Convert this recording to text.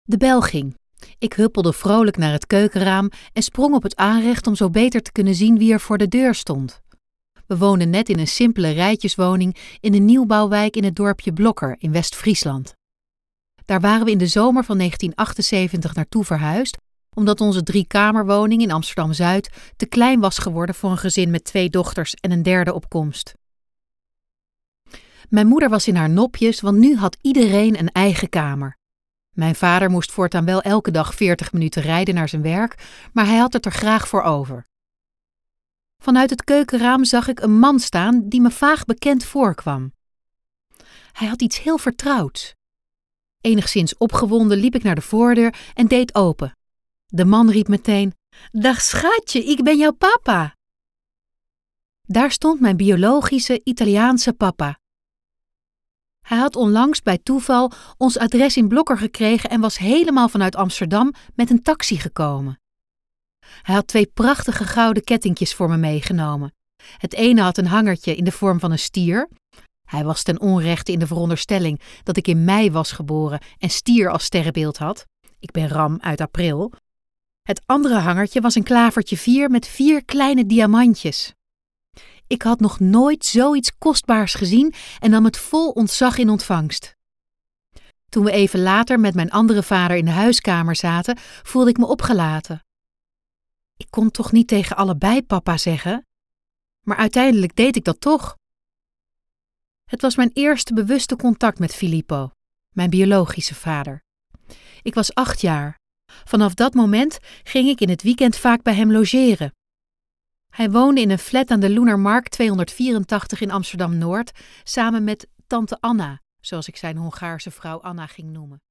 De bel ging. Ik huppelde vrolijk naar het keukenraam en sprong op het aanrecht om zo beter te kunnen zien wie er voor de deur stond. We woonden net in een simpele rijtjeswoning in een nieuwbouwwijk in het dorpje Blokker in West-Friesland. Daar waren we in de zomer van 1978 naartoe verhuisd, omdat onze 3-kamerwoning in Amsterdam-Zuid te klein was geworden voor een gezin met 2 dochters en een derde op komst. Mijn moeder was in haar nopjes, want nu had iedereen een eigen kamer. Mijn vader moest voortaan wel elke dag 40 minuten rijden naar zijn werk, maar hij had het er graag voor over. Vanuit het keukenraam zag ik een man staan die me vaag bekend voorkwam. Hij had iets heel vertrouwds. Enigszins opgewonden liep ik naar de voordeur en deed open. De man riep meteen: "Dag schatje, ik ben jouw papa." Daar stond mijn biologische Italiaanse papa. Hij had onlangs bij toeval ons adres in Blokker gekregen en was helemaal vanuit Amsterdam met een taxi gekomen. Hij had 2 prachtige gouden kettingjes voor me meegenomen. Het ene had een hangertje in de vorm van een stier. Hij was ten onrechte in de veronderstelling dat ik in mei was geboren en stier als sterrenbeeld had. Ik ben ram uit april. Het andere hangertje was een klavertje 4 met 4 kleine diamantjes. Ik had nog nooit zoiets kostbaars gezien en nam het vol ontzag in ontvangst. Toen we even later met mijn andere vader in de huiskamer zaten, voelde ik me opgelaten. Ik kon toch niet tegen allebei papa zeggen? Maar uiteindelijk deed ik dat toch. Het was mijn eerste bewuste contact met Filippo, mijn biologische vader. Ik was 8 jaar. Vanaf dat moment ging ik in het weekend vaak bij hem logeren. Hij woonde in een flat aan de Loenarmarkt 284 in Amsterdam-Noord, samen met tante Anna, zoals ik zijn Hongaarse vrouw Anna ging noemen.